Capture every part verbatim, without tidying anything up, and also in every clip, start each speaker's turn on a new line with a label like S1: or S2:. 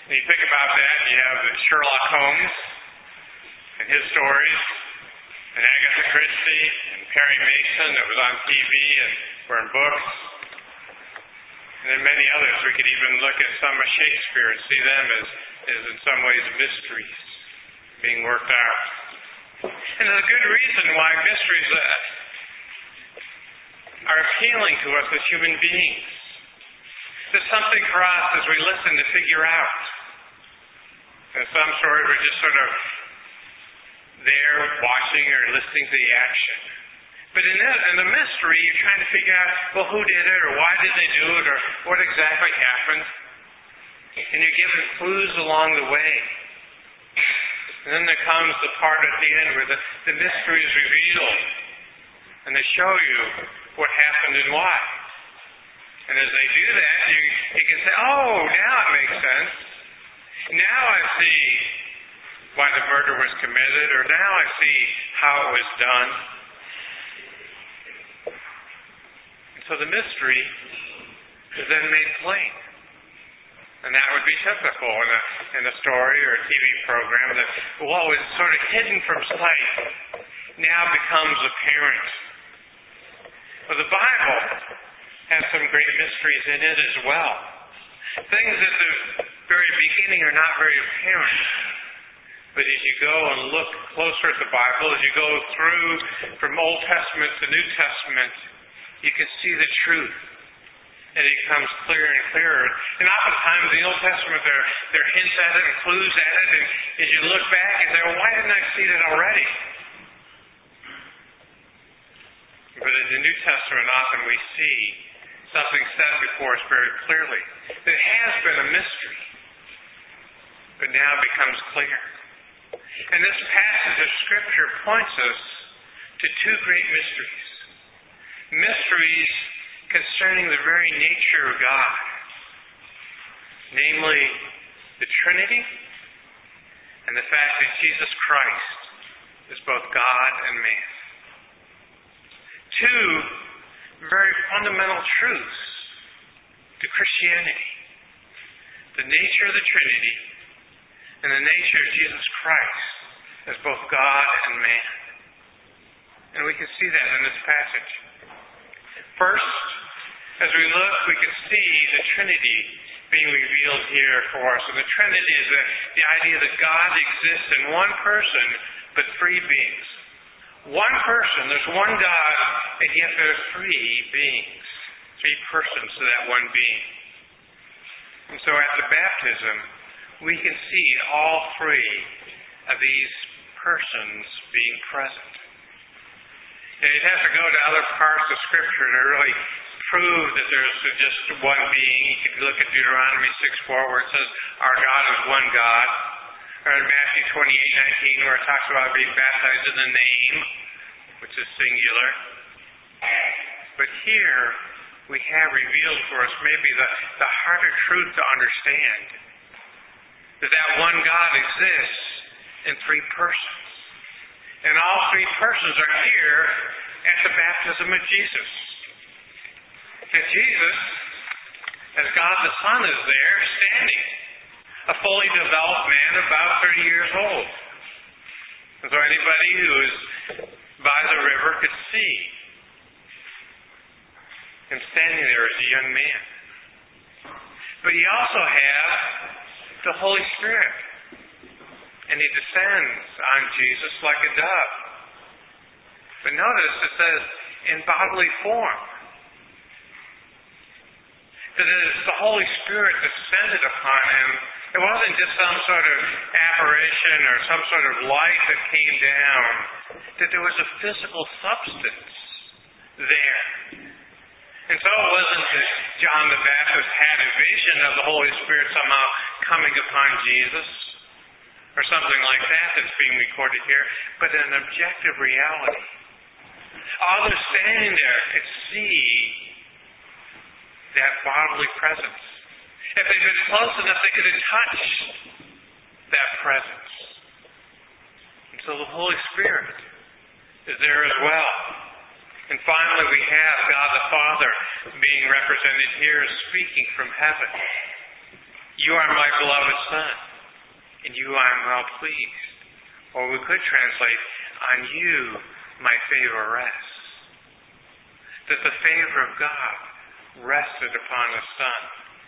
S1: And you think about that, and you have Sherlock Holmes and his stories, and Agatha Christie and Perry Mason that was on T V and were in books. And then many others. We could even look at some of Shakespeare and see them as, as in some ways mysteries being worked out. And there's a good reason why mysteries uh, are appealing to us as human beings. There's something for us as we listen to figure out. And some stories we're just sort of there watching or listening to the action. But in the, in the mystery, you're trying to figure out, well, who did it, or why did they do it, or what exactly happened. And you're given clues along the way. And then there comes the part at the end where the, the mystery is revealed. And they show you what happened and why. And as they do that, you, you can say, oh, now it makes sense. Now I see why the murder was committed, or now I see how it was done. And so the mystery is then made plain. And that would be typical in a, in a story or a T V program, that what was sort of hidden from sight now becomes apparent. Well, the Bible has some great mysteries in it as well. Things at the very beginning are not very apparent. But as you go and look closer at the Bible, as you go through from Old Testament to New Testament, you can see the truth. And it becomes clearer and clearer. And oftentimes in the Old Testament, there, there are hints at it and clues at it. And as you look back, you say, well, why didn't I see that already? But in the New Testament, often we see something said before us very clearly. It has been a mystery, but now becomes clear. And this passage of Scripture points us to two great mysteries. Mysteries concerning the very nature of God. Namely, the Trinity and the fact that Jesus Christ is both God and man. Two very fundamental truths to Christianity. The nature of the Trinity and the nature of Jesus Christ as both God and man. And we can see that in this passage. First, as we look, we can see the Trinity being revealed here for us. And the Trinity is the, the idea that God exists in one person, but three beings. One person, there's one God, and yet there's three beings. Three persons to that one being. And so at the baptism, we can see all three of these persons being present. And you'd have to go to other parts of Scripture to really prove that there's just one being. You could look at Deuteronomy six four where it says, our God is one God. Or in Matthew twenty-eight nineteen where it talks about being baptized in the name, which is singular. But here we have revealed for us maybe the, the harder truth to understand. That that one God exists in three persons. And all three persons are here at the baptism of Jesus. And Jesus, as God the Son, is there standing. A fully developed man about thirty years old. And so anybody who is by the river could see him standing there as a young man. But you also have the Holy Spirit. And He descends on Jesus like a dove. But notice it says, in bodily form. That it is the Holy Spirit descended upon Him. It wasn't just some sort of apparition or some sort of light that came down. That there was a physical substance there. And so it wasn't that John the Baptist had a vision of the Holy Spirit somehow coming upon Jesus. Or something like that that's being recorded here, but an objective reality. All those standing there could see that bodily presence. If they'd been close enough, they could have touched that presence. And so the Holy Spirit is there as well. And finally, we have God the Father being represented here, speaking from heaven. You are my beloved Son, in you I am well pleased. Or we could translate, on you my favor rests. That the favor of God rested upon the Son.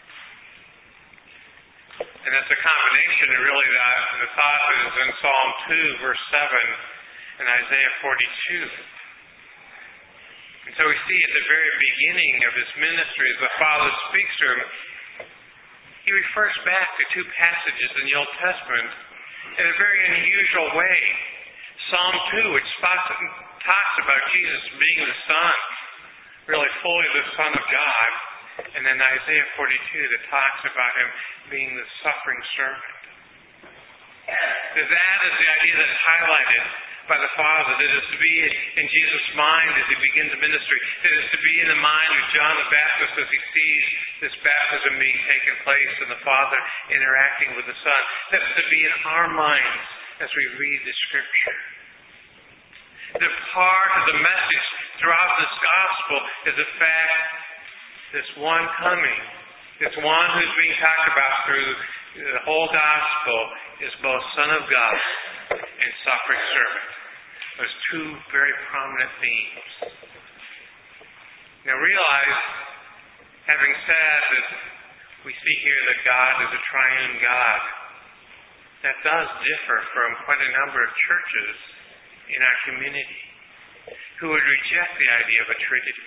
S1: And that's a combination, really, that the thought is in Psalm two, verse seven, and Isaiah forty-two. And so we see at the very beginning of his ministry, as the Father speaks to him, he refers back to two passages in the Old Testament in a very unusual way. Psalm two, which talks about Jesus being the Son, really fully the Son of God. And then Isaiah forty-two that talks about him being the suffering servant. That is the idea that's highlighted by the Father, that is to be in Jesus' mind as he begins ministry, that is to be in the mind of John the Baptist as he sees this baptism being taken place and the Father interacting with the Son. That is to be in our minds as we read the Scripture. The part of the message throughout this gospel is the fact this one coming, this one who's being talked about through the whole gospel, is both Son of God and suffering servant. Those two very prominent themes. Now realize, having said that we see here that God is a triune God, that does differ from quite a number of churches in our community who would reject the idea of a Trinity.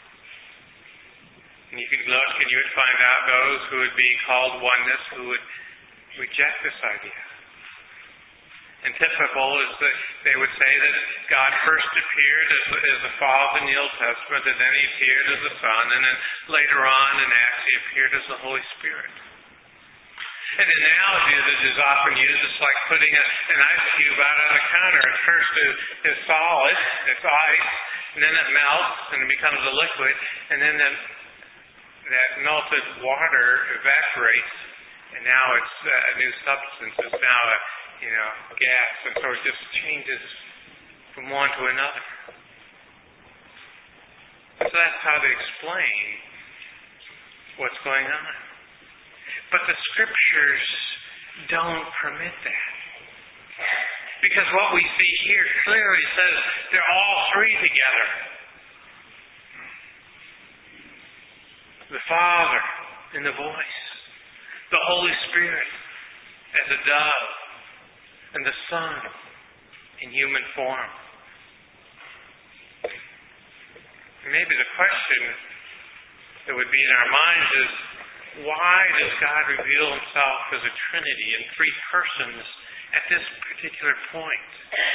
S1: And you could look and you would find out those who would be called oneness who would reject this idea. And typical is that they would say that God first appeared as, as the Father in the Old Testament, and then he appeared as the Son, and then later on in Acts he appeared as the Holy Spirit. An analogy that is often used is like putting a, an ice cube out on a counter. At first it's, it's solid, it's ice, and then it melts and it becomes a liquid, and then the, that melted water evaporates, and now it's a new substance. It's now a you know gas, and so it just changes from one to another. So that's how they explain what's going on. But the Scriptures don't permit that. Because what we see here clearly says they're all three together. The Father in the voice, the Holy Spirit as a dove, and the Son in human form. And maybe the question that would be in our minds is, why does God reveal himself as a Trinity in three persons at this particular point?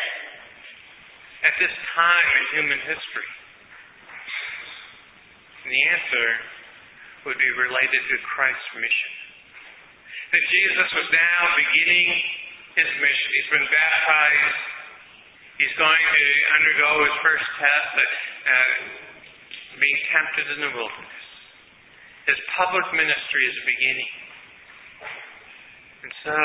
S1: At this time in human history? And the answer would be related to Christ's mission. That Jesus was now beginning his mission. He's been baptized. He's going to undergo his first test, uh, being tempted in the wilderness. His public ministry is beginning. And so,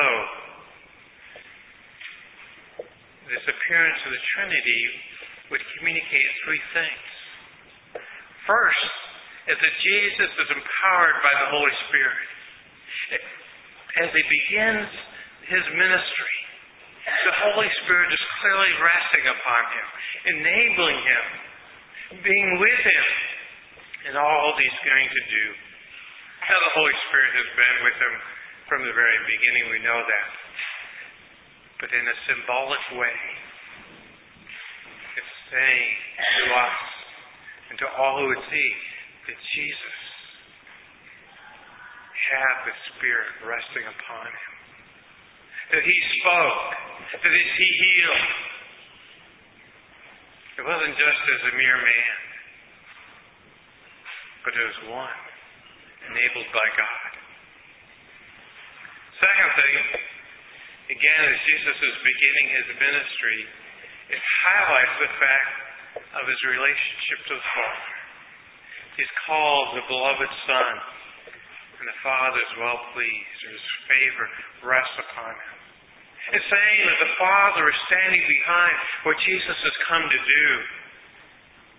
S1: this appearance of the Trinity would communicate three things. First, is that Jesus is empowered by the Holy Spirit. As he begins his ministry, the Holy Spirit is clearly resting upon him, enabling him, being with him in all that he's going to do. Now, the Holy Spirit has been with him from the very beginning, we know that. But in a symbolic way, it's saying to us and to all who would see that Jesus had the Spirit resting upon him. That he spoke. That he healed. It wasn't just as a mere man, but as one enabled by God. Second thing, again, as Jesus is beginning his ministry, it highlights the fact of his relationship to the Father. He's called the beloved Son, and the Father is well pleased, or his favor rests upon him. It's saying that the Father is standing behind what Jesus has come to do.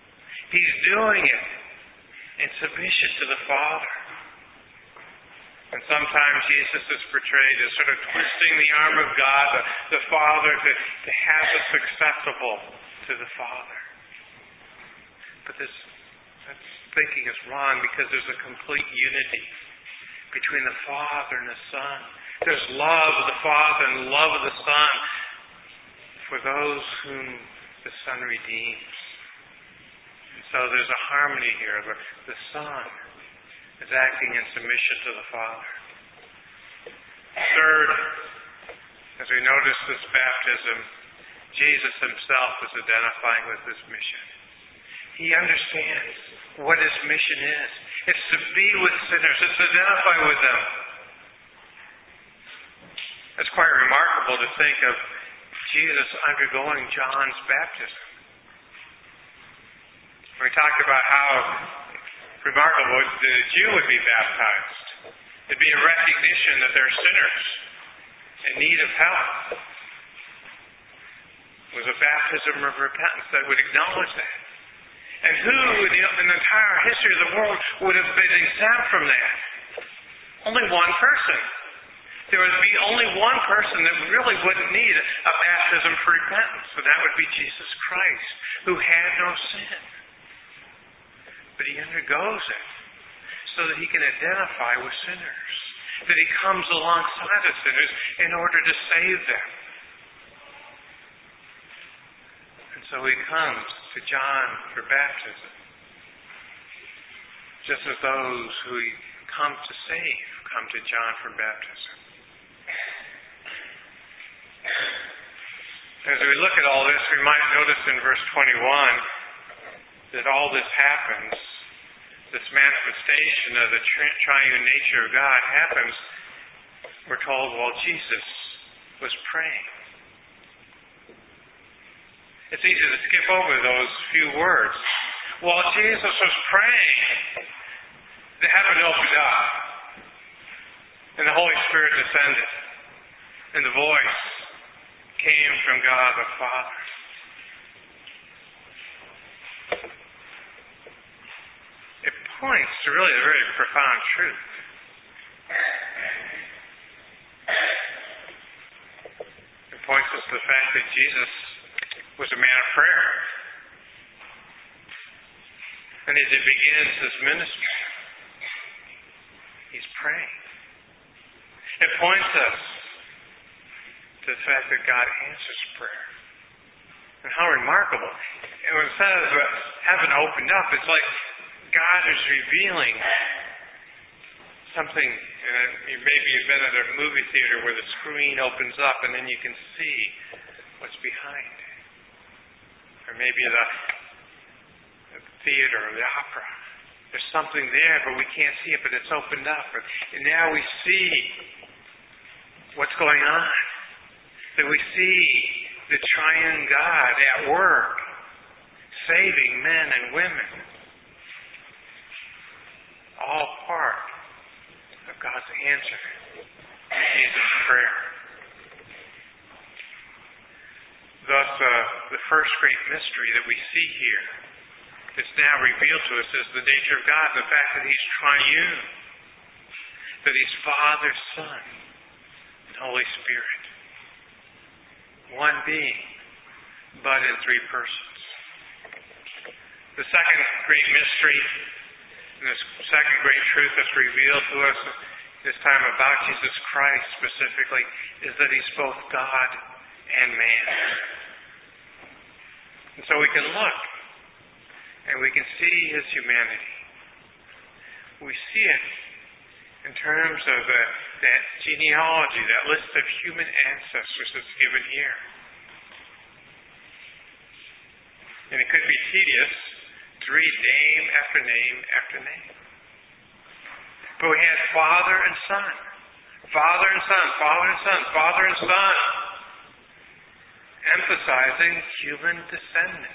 S1: He's doing it in submission to the Father. And And sometimes Jesus is portrayed as sort of twisting the arm of God, the, the Father, to, to have us acceptable to the Father. But this that thinking is wrong because there's a complete unity between the Father and the Son. There's love of the Father and love of the Son for those whom the Son redeems. And so there's a harmony here. The, the Son is acting in submission to the Father. Third, as we notice this baptism, Jesus himself is identifying with this mission. He understands what his mission is. It's to be with sinners. It's to identify with them. It's quite remarkable to think of Jesus undergoing John's baptism. We talked about how remarkable that a Jew would be baptized. It'd be a recognition that they're sinners in need of help. It was a baptism of repentance that would acknowledge that. And who in the, in the entire history of the world would have been exempt from that? Only one person. There would be only one person that really wouldn't need a baptism for repentance, and that would be Jesus Christ, who had no sin. But he undergoes it so that he can identify with sinners, that he comes alongside of sinners in order to save them. And so he comes to John for baptism, just as those who he come to save come to John for baptism. As we look at all this, we might notice in verse twenty-one that all this happens, this manifestation of the tri- triune nature of God happens, we're told, while Jesus was praying. It's easy to skip over those few words. While Jesus was praying, the heaven opened up, and the Holy Spirit descended, and the voice came from God the Father. It points to really a very profound truth. It points us to the fact that Jesus was a man of prayer. And as he begins his ministry, he's praying. It points us to the fact that God answers prayer. And how remarkable. And when it says heaven opened up, it's like God is revealing something. And maybe you've been at a movie theater where the screen opens up and then you can see what's behind. Or maybe the, the theater or the opera. There's something there, but we can't see it, but it's opened up. And now we see what's going on. That we see the triune God at work, saving men and women. All part of God's answer to Jesus' prayer. Thus, uh, the first great mystery that we see here is now revealed to us is the nature of God, the fact that he's triune, that he's Father, Son, and Holy Spirit. One being, but in three persons. The second great mystery, and the second great truth that's revealed to us this time about Jesus Christ specifically, is that he's both God and man. And so we can look, and we can see his humanity. We see it in terms of uh, that genealogy, that list of human ancestors that's given here. And it could be tedious to read name after name after name. But we had Father and Son. Father and Son, Father and Son, Father and Son. Emphasizing human descendant.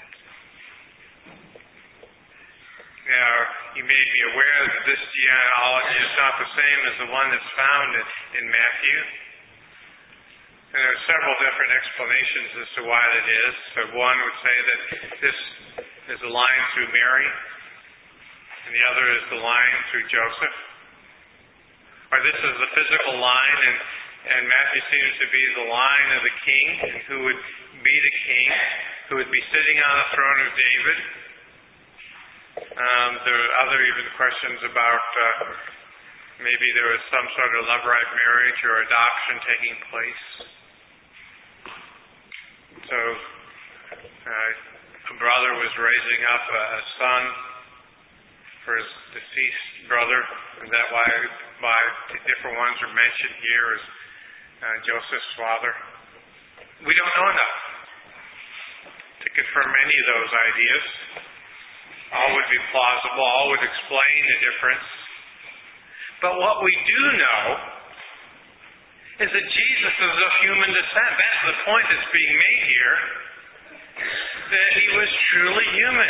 S1: Now, you may be aware that this genealogy is not the same as the one that's found in, in Matthew. And there are several different explanations as to why that is. So one would say that this is a line through Mary, and the other is the line through Joseph. Or this is the physical line, and, and Matthew seems to be the line of the king, and who would be the king, who would be sitting on the throne of David. Um, there are other even questions about uh, maybe there was some sort of levirate marriage or adoption taking place. So uh, a brother was raising up a, a son for his deceased brother, and that why, why different ones are mentioned here as uh, Joseph's father. We don't know enough to confirm any of those ideas. All would be plausible, all would explain the difference. But what we do know is that Jesus is of human descent. That's the point that's being made here, that he was truly human.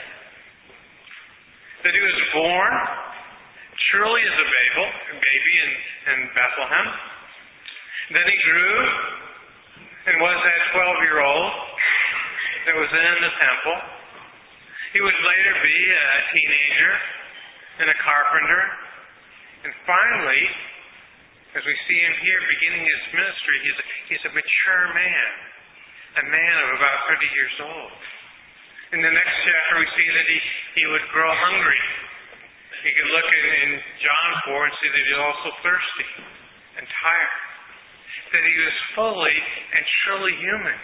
S1: That he was born truly as a baby in, in Bethlehem. Then he grew and was that twelve-year-old that was in the temple. He would later be a teenager and a carpenter. And finally, as we see him here beginning his ministry, he's a, he's a mature man. A man of about thirty years old. In the next chapter, we see that he, he would grow hungry. You can look in, in John four and see that he's also thirsty and tired. That he was fully and truly human.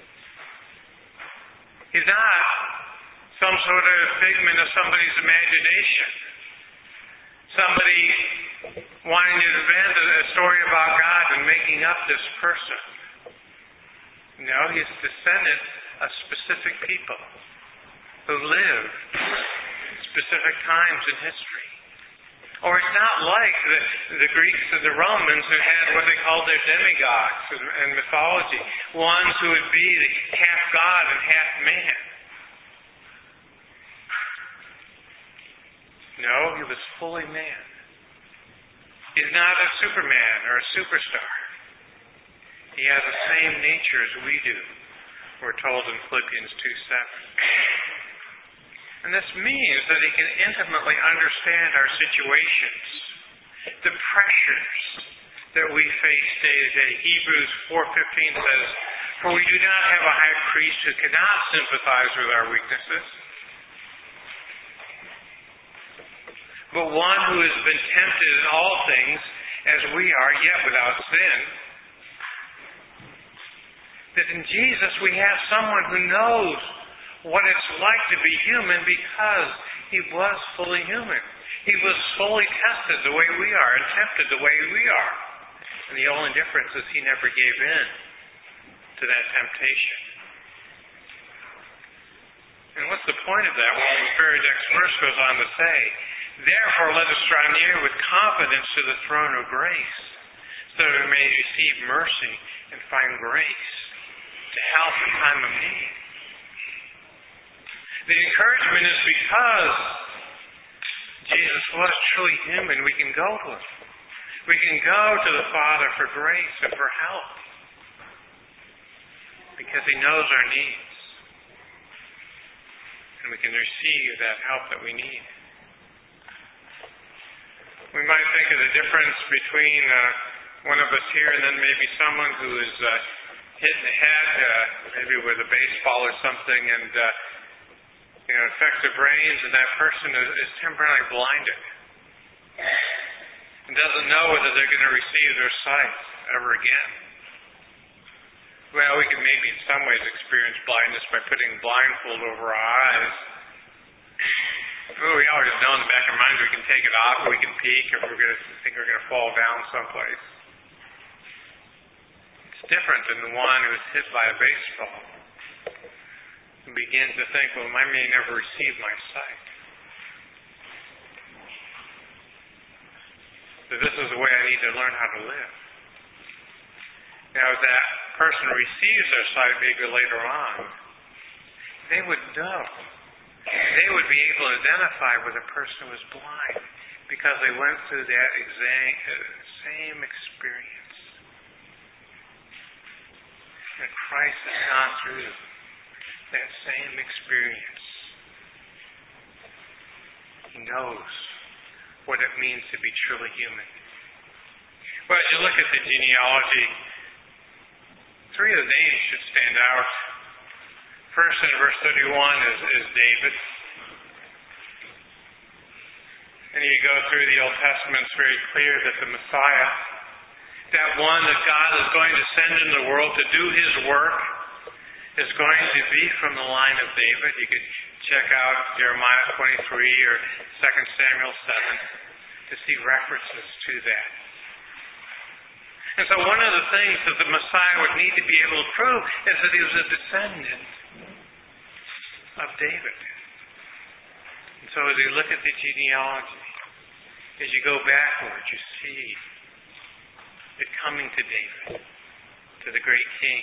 S1: He's not some sort of figment of somebody's imagination. Somebody wanting to invent a story about God and making up this person. No, he's a descendant of specific people who lived specific times in history. Or it's not like the, the Greeks and the Romans who had what they called their demigods in, in mythology, ones who would be half God and half man. No, he was fully man. He's not a Superman or a superstar. He has the same nature as we do, we're told in Philippians two seven. And this means that he can intimately understand our situations, the pressures that we face day to day. Hebrews four fifteen says, "For we do not have a high priest who cannot sympathize with our weaknesses, but one who has been tempted in all things as we are, yet without sin." That in Jesus we have someone who knows what it's like to be human because he was fully human. He was fully tested the way we are and tempted the way we are. And the only difference is he never gave in to that temptation. And what's the point of that? Well, the very next verse goes on to say, "Therefore let us draw near with confidence to the throne of grace, so that we may receive mercy and find grace to help in time of need." The encouragement is because Jesus was truly human, we can go to him. We can go to the Father for grace and for help. Because he knows our needs. And we can receive that help that we need. We might think of the difference between uh, one of us here and then maybe someone who is uh, hit in the head, uh, maybe with a baseball or something, and uh, you know, affects the brains, and that person is, is temporarily blinded and doesn't know whether they're going to receive their sight ever again. Well, we can maybe in some ways experience blindness by putting blindfold over our eyes. Well, we always know in the back of our minds we can take it off, or we can peek if we're going to think we're going to fall down someplace. It's different than the one who was hit by a baseball and begins to think, well, I may never receive my sight. So this is the way I need to learn how to live. Now, if that person receives their sight maybe later on, they would know. They would be able to identify with a person who was blind because they went through that exact, same experience. And Christ has gone through that same experience. He knows what it means to be truly human. as you look at the genealogy, three of the names should stand out. First, in verse thirty-one, is, is David. And you go through the Old Testament, it's very clear that the Messiah, that one that God is going to send into the world to do His work, is going to be from the line of David. You could check out Jeremiah twenty-three or Second Samuel seven to see references to that. And so one of the things that the Messiah would need to be able to prove is that He was a descendant of David. And so as you look at the genealogy, as you go backwards, you see it coming to David, to the great king.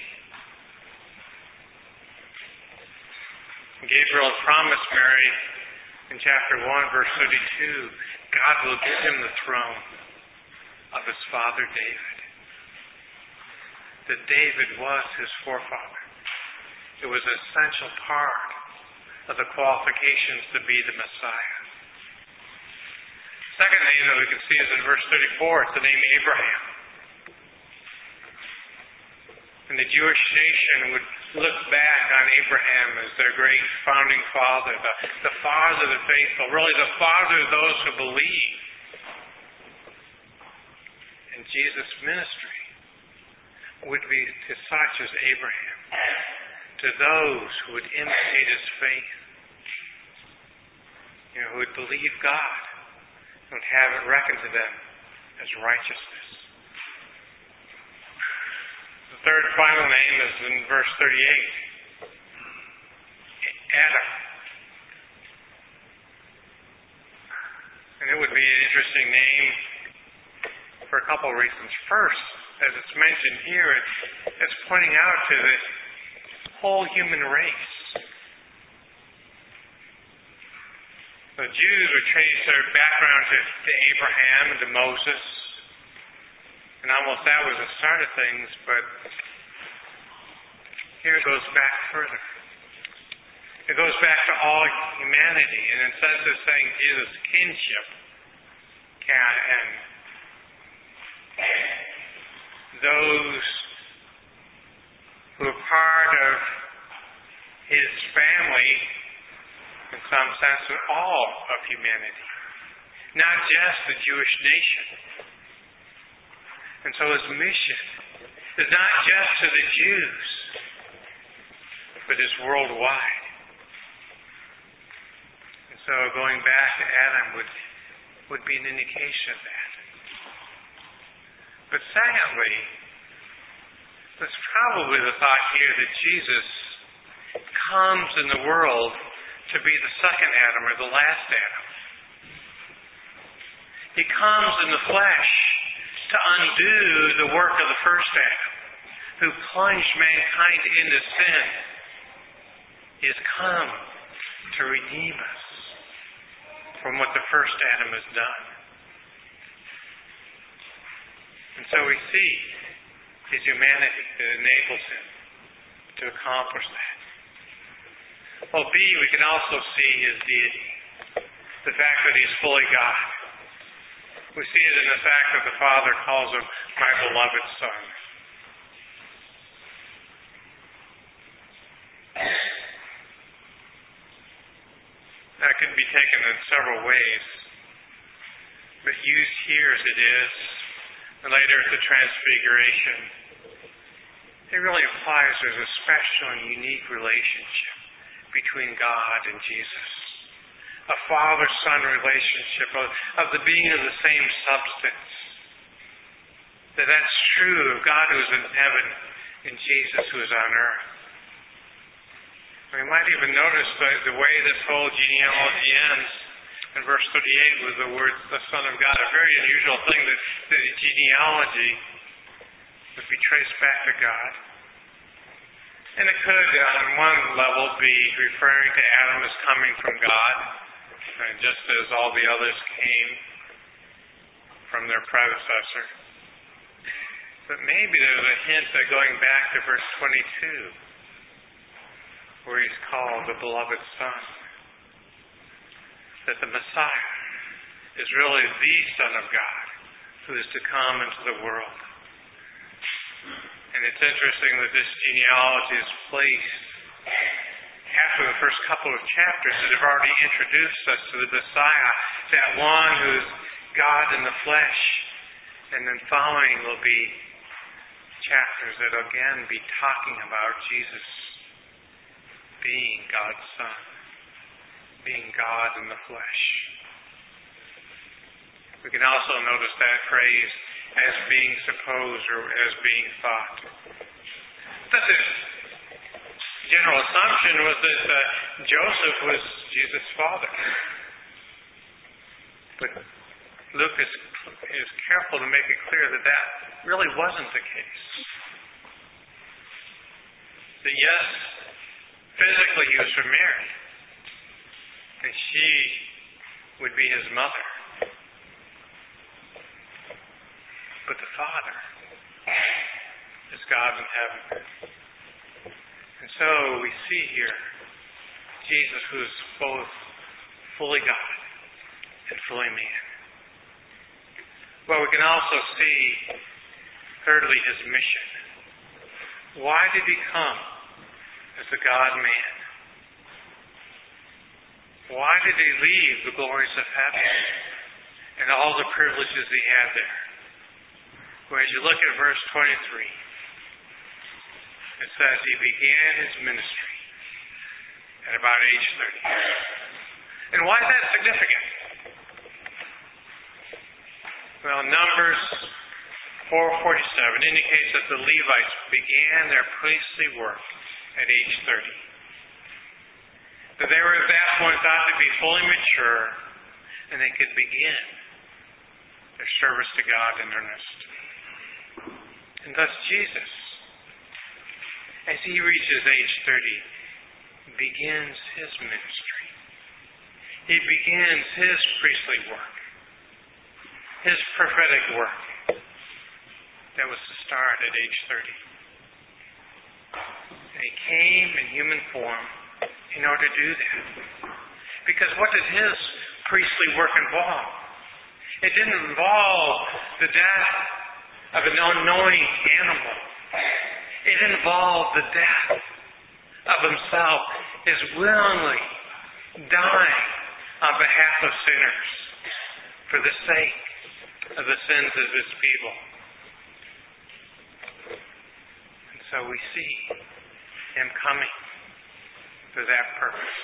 S1: Gabriel promised Mary in chapter one, verse thirty-two, God will give him the throne of his father David. That David was his forefather. It was an essential part of the qualifications to be the Messiah. Second name that we can see is in verse thirty-four. It's the name Abraham. And the Jewish nation would look back on Abraham as their great founding father, the, the father of the faithful, really the father of those who believe. And Jesus' ministry would be to such as Abraham, to those who would imitate his faith, you know, who would believe God, and would have it reckoned to them as righteousness. The third and final name is in verse thirty-eight. Adam. And it would be an interesting name for a couple of reasons. First, as it's mentioned here, it's pointing out to the whole human race. The Jews would trace their background to, to Abraham and to Moses. And almost that was the start of things, but here it goes back further. It goes back to all humanity, and instead of saying Jesus' kinship, and those who are part of his family, in some sense, of all of humanity, not just the Jewish nation. And so his mission is not just to the Jews, but is worldwide. And so going back to Adam would, would be an indication of that. But secondly, there's probably the thought here that Jesus comes in the world to be the second Adam or the last Adam. He comes in the flesh to undo the work of the first Adam, who plunged mankind into sin. He has come to redeem us from what the first Adam has done. And so we see his humanity that enables him to accomplish that. Well, B, we can also see his deity, the fact that he's fully God. We see it in the fact that the Father calls him my beloved Son. That can be taken in several ways, but used here as it is, and later at the Transfiguration, it really implies there's a special and unique relationship between God and Jesus. A father-son relationship of, of the being of the same substance. That that's true of God who is in heaven and Jesus who is on earth. We might even notice the, the way this whole genealogy ends in verse thirty-eight with the words, the Son of God. A very unusual thing that, that the genealogy would be traced back to God. And it could, on one level, be referring to Adam as coming from God, and just as all the others came from their predecessor. But maybe there's a hint that going back to verse twenty-two, where he's called the beloved Son, that the Messiah is really the Son of God, who is to come into the world. And it's interesting that this genealogy is placed after the first couple of chapters that have already introduced us to the Messiah, that one who is God in the flesh. And then following will be chapters that will again be talking about Jesus being God's Son, being God in the flesh. We can also notice that phrase as being supposed or as being thought. But the general assumption was that uh, Joseph was Jesus' father. But Luke is, is careful to make it clear that that really wasn't the case. That yes, physically he was from Mary, and she would be his mother. But the Father is God in heaven. And so we see here Jesus, who is both fully God and fully man. Well, we can also see, thirdly, his mission. Why did he come as the God-man? Why did he leave the glories of heaven and all the privileges he had there? Well, as you look at verse twenty-three, it says he began his ministry at about age thirty. And why is that significant? Well, Numbers four forty-seven indicates that the Levites began their priestly work at age thirty. That they were at that point thought to be fully mature and they could begin their service to God in earnest. And thus Jesus, as he reaches age thirty, begins his ministry. He begins his priestly work, his prophetic work that was to start at age thirty. And he came in human form in order to do that. Because what did his priestly work involve? It didn't involve the death of an unknowing animal. It involved the death of himself, his willingly dying on behalf of sinners for the sake of the sins of his people. And so we see him coming for that purpose.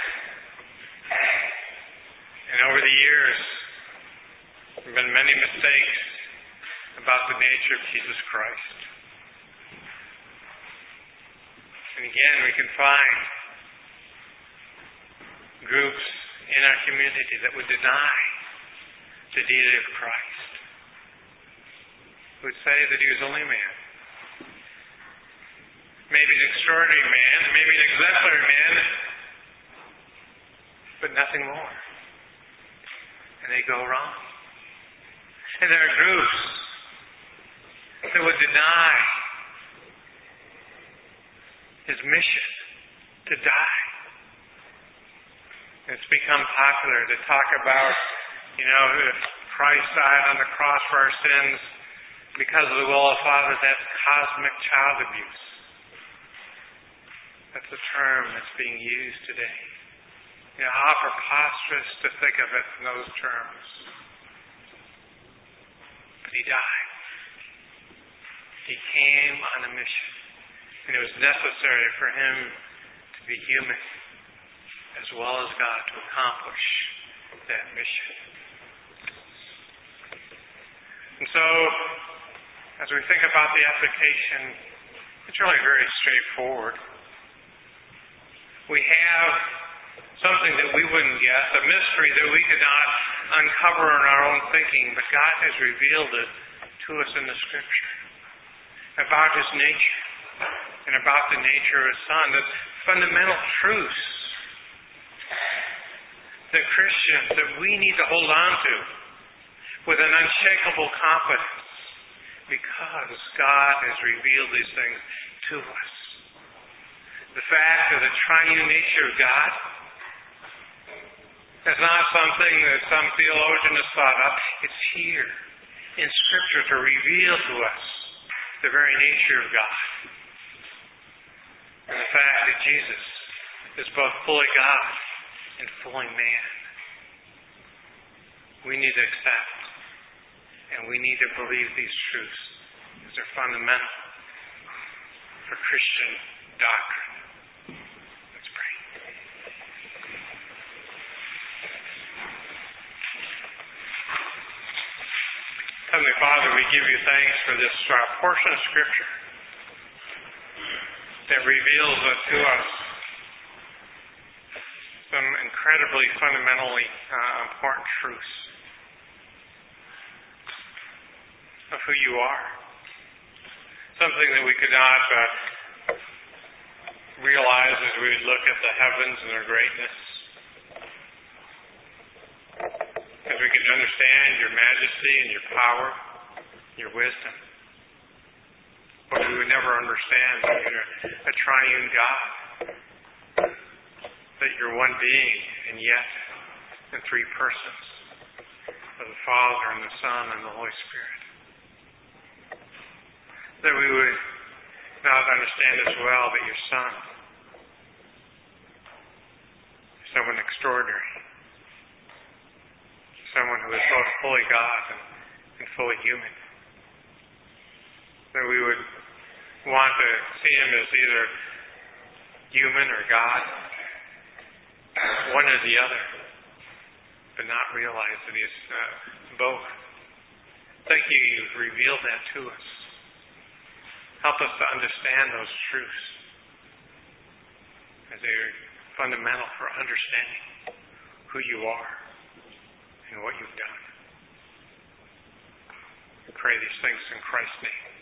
S1: And over the years, there have been many mistakes about the nature of Jesus Christ. And again, we can find groups in our community that would deny the deity of Christ. Would say that he was only man. Maybe an extraordinary man, maybe an exemplary man, but nothing more. And they go wrong. And there are groups that would deny his mission to die. It's become popular to talk about, you know, if Christ died on the cross for our sins because of the will of the Father, that's cosmic child abuse. That's a term that's being used today. You know, how preposterous to think of it in those terms. But he died. He came on a mission. And it was necessary for him to be human as well as God to accomplish that mission. And so, as we think about the application, it's really very straightforward. We have something that we wouldn't guess, a mystery that we could not uncover in our own thinking, but God has revealed it to us in the Scripture about his nature and about the nature of his Son, the fundamental truths that Christians, that we need to hold on to with an unshakable confidence because God has revealed these things to us. The fact of the triune nature of God is not something that some theologian has thought up. It's here in Scripture to reveal to us the very nature of God. And the fact that Jesus is both fully God and fully man. We need to accept and we need to believe these truths because they're fundamental for Christian doctrine. Let's pray. Heavenly Father, we give you thanks for this uh, portion of Scripture that reveals to us some incredibly fundamentally uh, important truths of who you are. Something that we could not uh, realize as we would look at the heavens and their greatness. As we could understand your majesty and your power, your wisdom. But we would never understand that you're a triune God. That you're one being and yet in three persons. Of the Father and the Son and the Holy Spirit. That we would not understand as well that your Son is someone extraordinary. Someone who is both fully God and, and fully human. That we would want to see him as either human or God, one or the other, but not realize that he is uh, both. Thank you, you've revealed that to us. Help us to understand those truths as they are fundamental for understanding who you are and what you've done. We pray these things in Christ's name.